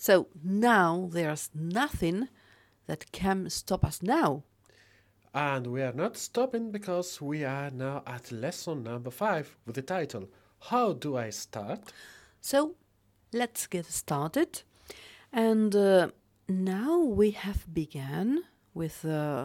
So now there's nothing that can stop us now. And we are not stopping because we are now at lesson number 5 with the title, How Do I Start? So let's get started. And now we have begun with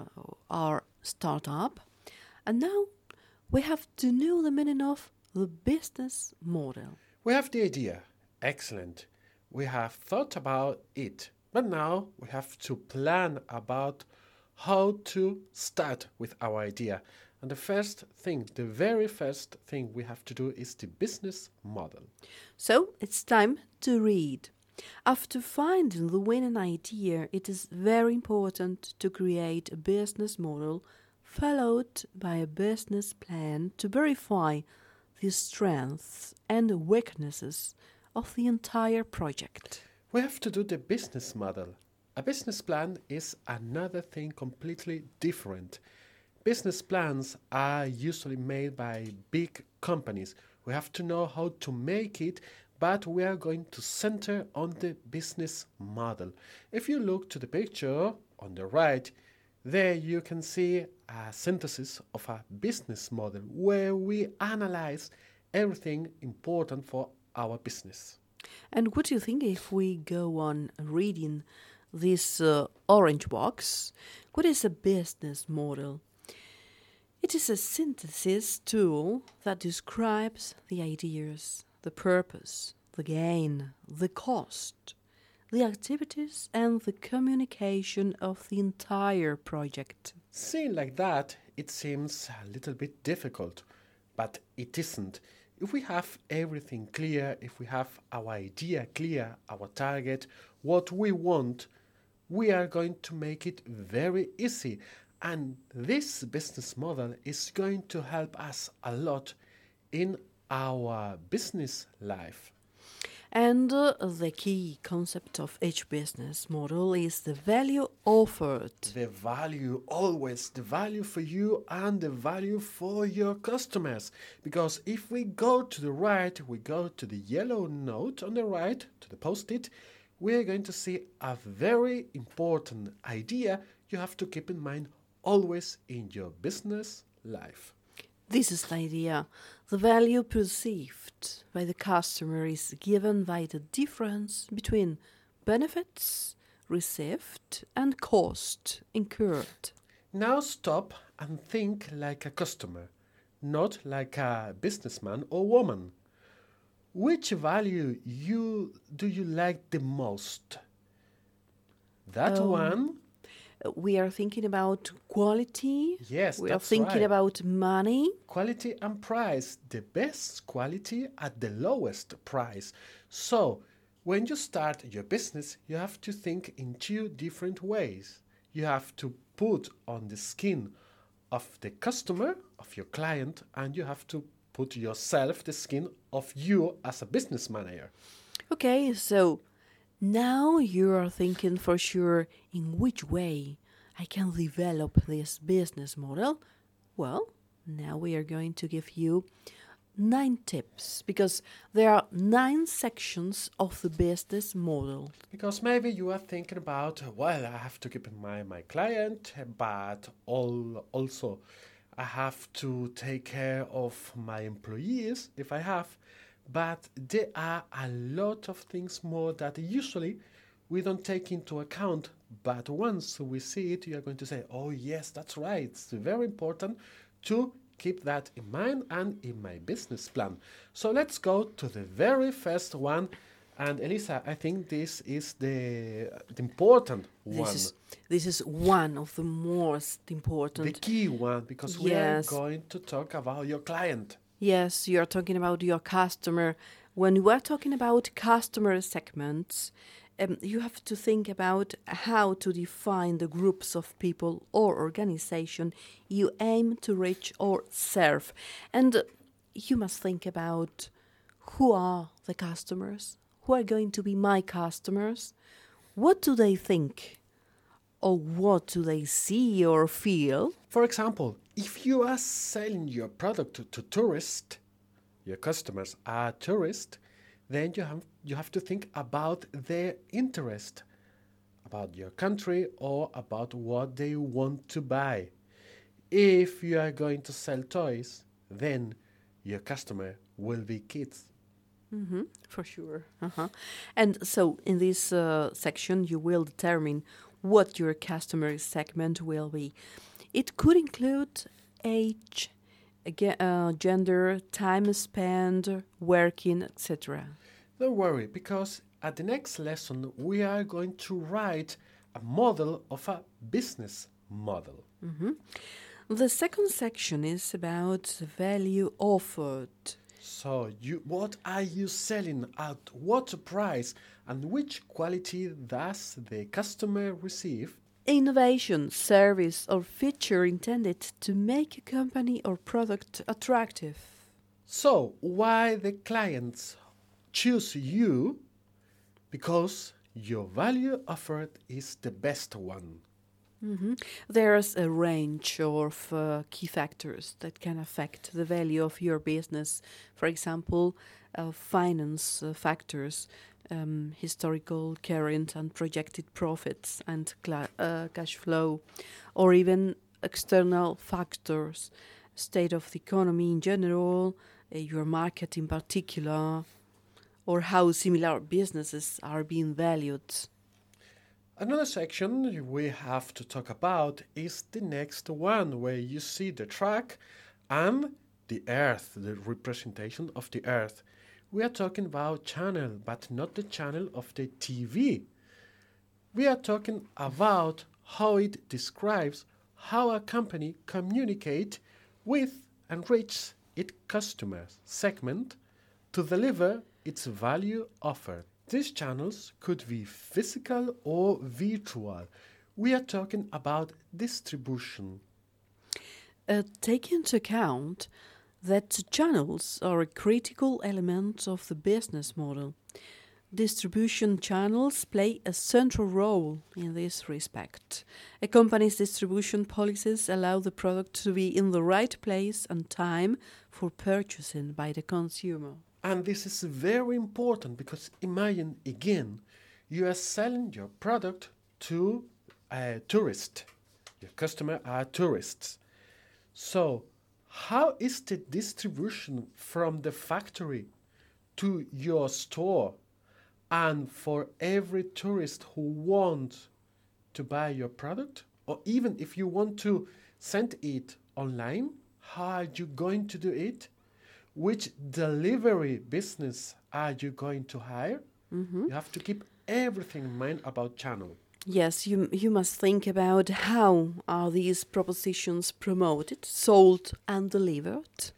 our startup. And now we have to know the meaning of the business model. We have the idea. Excellent. We have thought about it. But now we have to plan about how to start with our idea. And the very first thing we have to do is the business model. So it's time to read. After finding the winning idea, it is very important to create a business model followed by a business plan to verify the strengths and weaknesses of the entire project. We have to do the business model. A business plan is another thing completely different. Business plans are usually made by big companies. We have to know how to make it, but we are going to center on the business model. If you look to the picture on the right, there you can see a synthesis of a business model where we analyze everything important for our business. And what do you think if we go on reading this orange box? What is a business model? It is a synthesis tool that describes the ideas, the purpose, the gain, the cost, the activities and the communication of the entire project. Seen like that, it seems a little bit difficult, but it isn't. If we have everything clear, if we have our idea clear, our target, what we want, we are going to make it very easy. And this business model is going to help us a lot in our business life. And the key concept of each business model is the value offered. The value, always the value for you and the value for your customers. Because if we go to the right, we go to the yellow note on the right, to the post-it, we're going to see a very important idea you have to keep in mind always in your business life. This is the idea. The value perceived by the customer is given by the difference between benefits received and cost incurred. Now stop and think like a customer, not like a businessman or woman. Which value do you like the most? That one? We are thinking about quality. Yes, we are that's thinking right. about money. Quality and price, the best quality at the lowest price. So, when you start your business, you have to think in two different ways. You have to put on the skin of the customer, of your client, and you have to put yourself, the skin of you as a business manager. Okay, so now you are thinking for sure in which way I can develop this business model. Well, now we are going to give you 9 tips because there are 9 sections of the business model. Because maybe you are thinking about, well, I have to keep in mind my client, but also I have to take care of my employees if I have. But there are a lot of things more that usually we don't take into account. But once we see it, you are going to say, oh yes, that's right. It's very important to keep that in mind and in my business plan. So let's go to the very first one. And Elisa, I think this is the important one. This is one of the most important. The key one, because we are going to talk about your client. Yes, you are talking about your customer. When we are talking about customer segments, you have to think about how to define the groups of people or organization you aim to reach or serve. And you must think about who are the customers, who are going to be my customers, what do they think, or what do they see or feel? For example, if you are selling your product to tourists, your customers are tourists, then you have to think about their interest, about your country or about what they want to buy. If you are going to sell toys, then your customer will be kids. For sure. And so in this section, you will determine what your customer segment will be. It could include age, gender, time spent, working, etc. Don't worry, because at the next lesson we are going to write a model of a business model. The second section is about value offered. So, what are you selling at what price and which quality does the customer receive? Innovation, service, or feature intended to make a company or product attractive. So, why the clients choose you? Because your value offered is the best one. There's a range of key factors that can affect the value of your business. For example, finance factors, historical, current, and projected profits and cash flow, or even external factors, state of the economy in general, your market in particular, or how similar businesses are being valued. Another section we have to talk about is the next one, where you see the track and the earth, the representation of the earth. We are talking about channel, but not the channel of the TV. We are talking about how it describes how a company communicates with and reaches its customer segment to deliver its value offered. These channels could be physical or virtual. We are talking about distribution. Take into account that channels are a critical element of the business model. Distribution channels play a central role in this respect. A company's distribution policies allow the product to be in the right place and time for purchasing by the consumer. And this is very important because imagine again, you are selling your product to a tourist. Your customer are tourists. So, how is the distribution from the factory to your store and for every tourist who wants to buy your product? Or even if you want to send it online, how are you going to do it? Which delivery business are you going to hire? You have to keep everything in mind about channel. Yes, you must think about how are these propositions promoted, sold and delivered.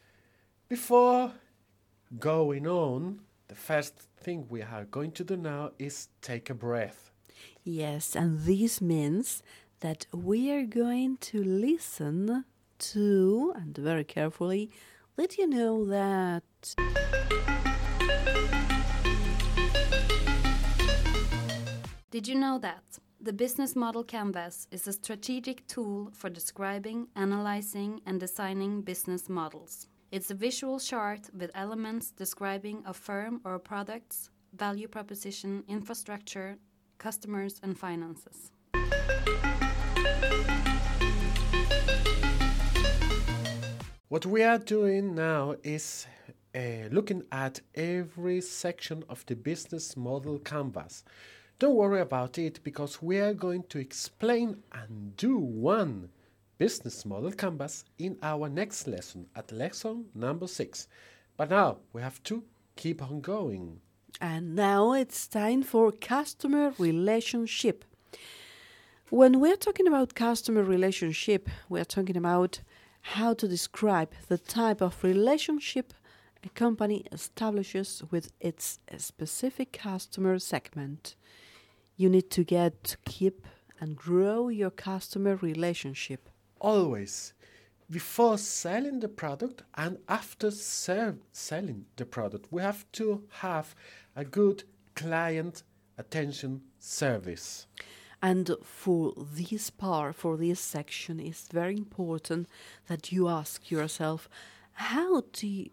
Before going on, the first thing we are going to do now is take a breath. Yes, and this means that we are going to listen to, and very carefully, let you know that Did you know that the Business Model Canvas is a strategic tool for describing, analyzing, and designing business models? It's a visual chart with elements describing a firm or a product's value proposition, infrastructure, customers, and finances. What we are doing now is looking at every section of the business model canvas. Don't worry about it because we are going to explain and do one business model canvas in our next lesson, at lesson number 6. But now we have to keep on going. And now it's time for customer relationship. When we're talking about customer relationship, we're talking about how to describe the type of relationship a company establishes with its specific customer segment. You need to keep and grow your customer relationship. Always, before selling the product and after selling the product, we have to have a good client attention service. And for this part, for this section, it's very important that you ask yourself, how do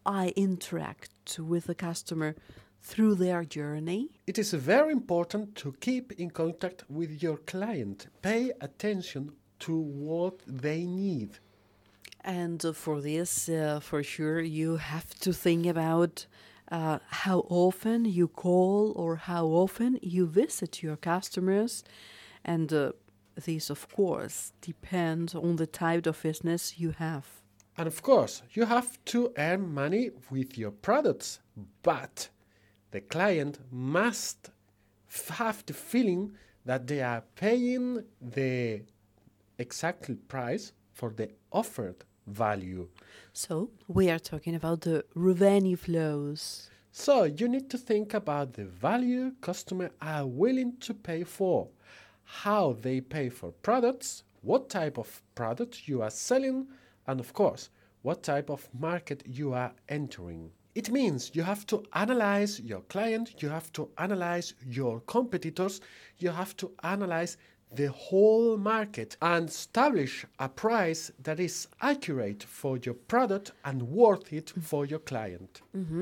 I interact with the customer through their journey? It is very important to keep in contact with your client. Pay attention to what they need. And for this, for sure, you have to think about how often you call or how often you visit your customers. And this, of course, depends on the type of business you have. And of course, you have to earn money with your products, but the client must have the feeling that they are paying the exact price for the offered value. So we are talking about the revenue flows. So you need to think about the value customers are willing to pay for, how they pay for products, what type of product you are selling, and of course, what type of market you are entering. It means you have to analyze your client, you have to analyze your competitors, you have to analyze the whole market and establish a price that is accurate for your product and worth it for your client.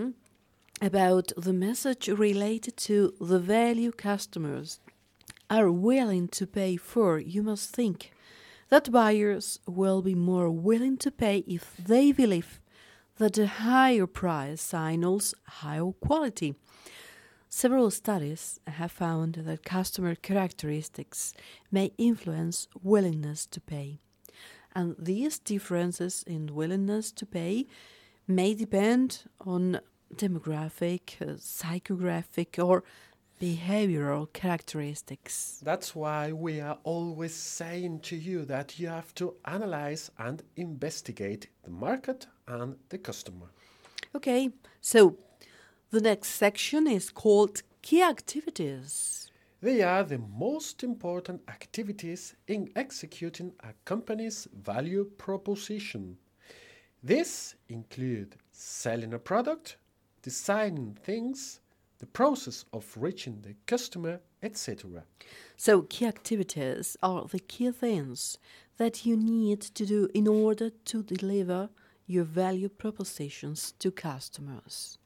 About the message related to the value customers are willing to pay for, you must think that buyers will be more willing to pay if they believe that a higher price signals higher quality. Several studies have found that customer characteristics may influence willingness to pay. And these differences in willingness to pay may depend on demographic, psychographic, or behavioral characteristics. That's why we are always saying to you that you have to analyze and investigate the market and the customer. Okay, so the next section is called key activities. They are the most important activities in executing a company's value proposition. These include selling a product, designing things, the process of reaching the customer, etc. So key activities are the key things that you need to do in order to deliver your value propositions to customers.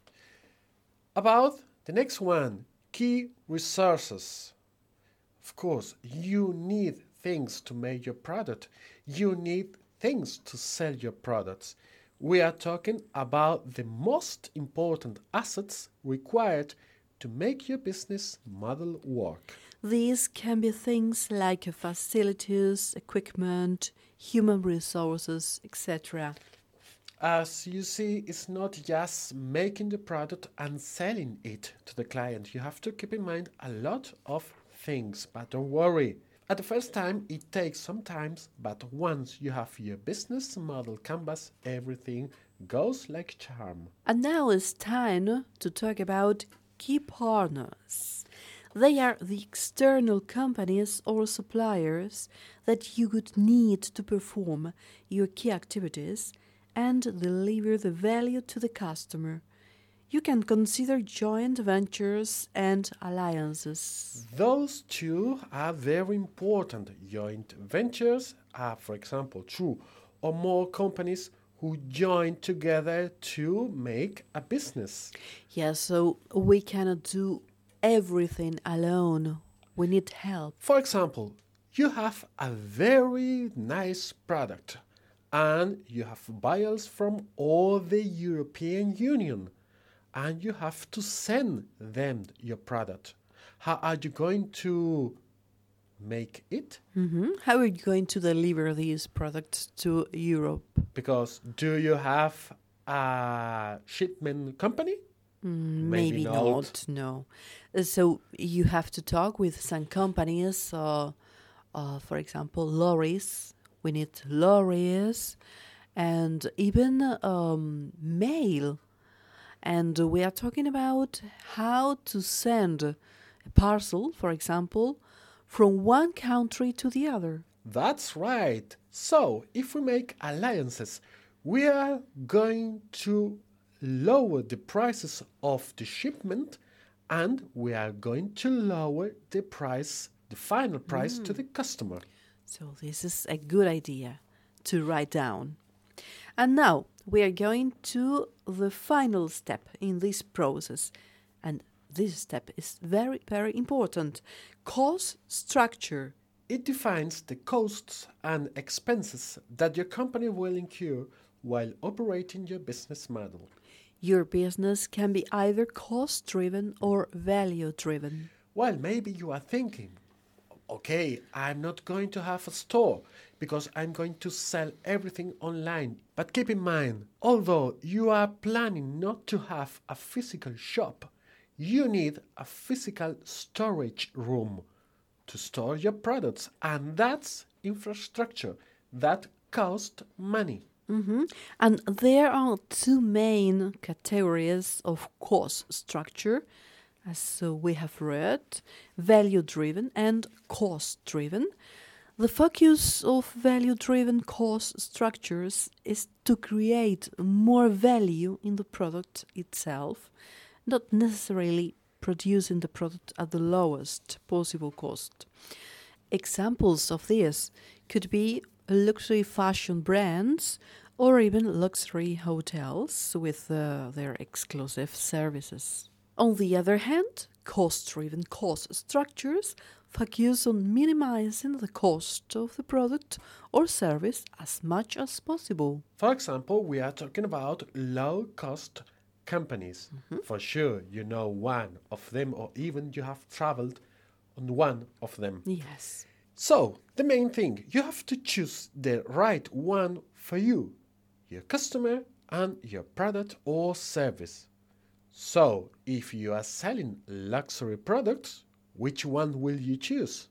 About the next one, key resources. Of course, you need things to make your product. You need things to sell your products. We are talking about the most important assets required to make your business model work. These can be things like facilities, equipment, human resources, etc. As you see, it's not just making the product and selling it to the client. You have to keep in mind a lot of things, but don't worry. At the first time, it takes some time, but once you have your business model canvas, everything goes like charm. And now it's time to talk about key partners. They are the external companies or suppliers that you would need to perform your key activities and deliver the value to the customer. You can consider joint ventures and alliances. Those two are very important. Joint ventures are, for example, two or more companies who join together to make a business. Yes, so we cannot do everything alone. We need help. For example, you have a very nice product and you have buyers from all the European Union and you have to send them your product. How are you going to make it? How are you going to deliver these products to Europe? Because do you have a shipment company? Maybe not, no. So you have to talk with some companies, for example, lorries. We need lorries and even mail. And we are talking about how to send a parcel, for example, from one country to the other. That's right. So, if we make alliances, we are going to lower the prices of the shipment and we are going to lower the price, the final price to the customer. So this is a good idea to write down. And now we are going to the final step in this process. And this step is very, very important. Cost structure. It defines the costs and expenses that your company will incur while operating your business model. Your business can be either cost-driven or value-driven. Well, maybe you are thinking, okay, I'm not going to have a store because I'm going to sell everything online. But keep in mind, although you are planning not to have a physical shop, you need a physical storage room to store your products, and that's infrastructure that costs money. And there are two main categories of cost structure, as we have read, value-driven and cost-driven. The focus of value-driven cost structures is to create more value in the product itself, not necessarily producing the product at the lowest possible cost. Examples of this could be luxury fashion brands or even luxury hotels with their exclusive services. On the other hand, cost-driven cost structures focus on minimizing the cost of the product or service as much as possible. For example, we are talking about low-cost companies. For sure, you know one of them, or even you have traveled on one of them. Yes. So, the main thing, you have to choose the right one for you, your customer, and your product or service. So, if you are selling luxury products, which one will you choose?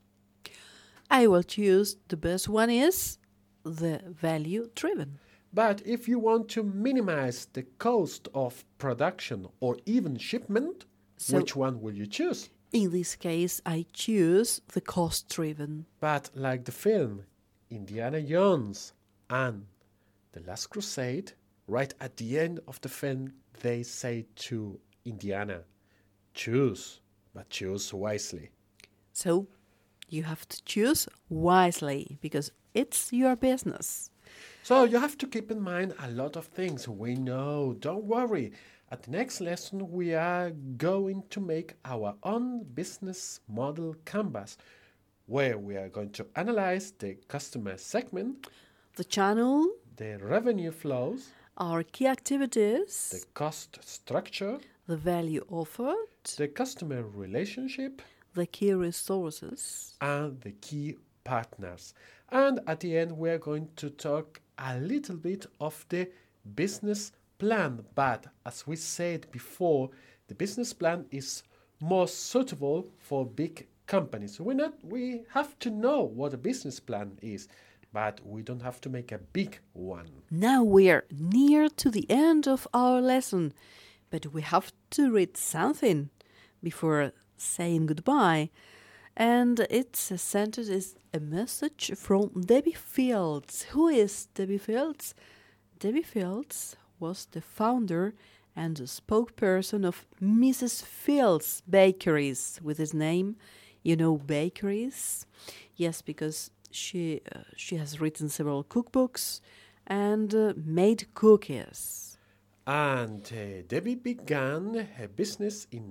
I will choose the best one is the value-driven. But if you want to minimize the cost of production or even shipment, which one will you choose? In this case, I choose the cost-driven. But like the film Indiana Jones and The Last Crusade, right at the end of the film, they say to Indiana, choose, but choose wisely. So you have to choose wisely because it's your business. So you have to keep in mind a lot of things. We know, don't worry. At the next lesson, we are going to make our own business model canvas, where we are going to analyze the customer segment, The channel, the revenue flows, our key activities, the cost structure, the value offered, the customer relationship, the key resources. and the key partners. And at the end, we're going to talk a little bit of the business plan. But as we said before, the business plan is more suitable for big companies. We have to know what a business plan is, but we don't have to make a big one. Now we're near to the end of our lesson, but we have to read something before saying goodbye. And its sentence is a message from Debbie Fields. Who is Debbie Fields? Debbie Fields was the founder and the spokesperson of Mrs. Fields Bakeries, with his name. You know bakeries? Yes, because she has written several cookbooks and made cookies. And Debbie began her business in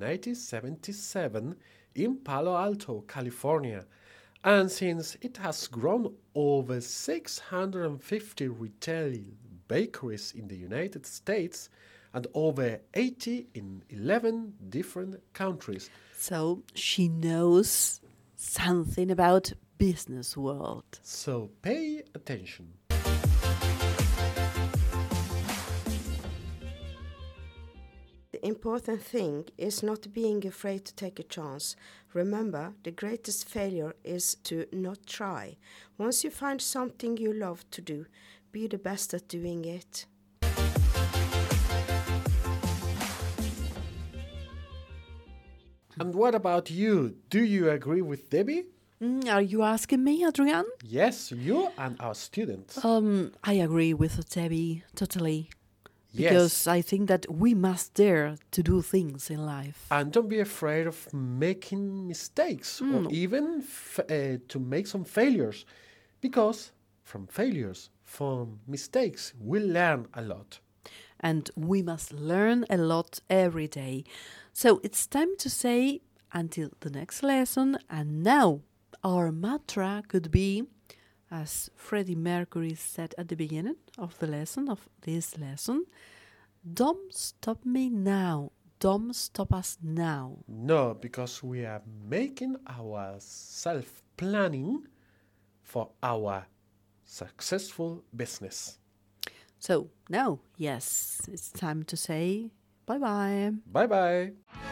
1977 in Palo Alto, California. And since it has grown over 650 retail bakeries in the United States and over 80 in 11 different countries. So she knows something about business world. So pay attention. The important thing is not being afraid to take a chance. Remember, the greatest failure is to not try. Once you find something you love to do, be the best at doing it. And what about you? Do you agree with Debbie? Are you asking me, Adrian? Yes, you and our students. I agree with Debbie totally. Yes. Because I think that we must dare to do things in life. And don't be afraid of making mistakes or even to make some failures. Because from failures, From mistakes, we learn a lot. And we must learn a lot every day. So it's time to say until the next lesson. And now our mantra could be, as Freddie Mercury said at the beginning of this lesson, don't stop me now. Don't stop us now. No, because we are making our self-planning for our successful business. So now, yes, it's time to say bye-bye. Bye-bye.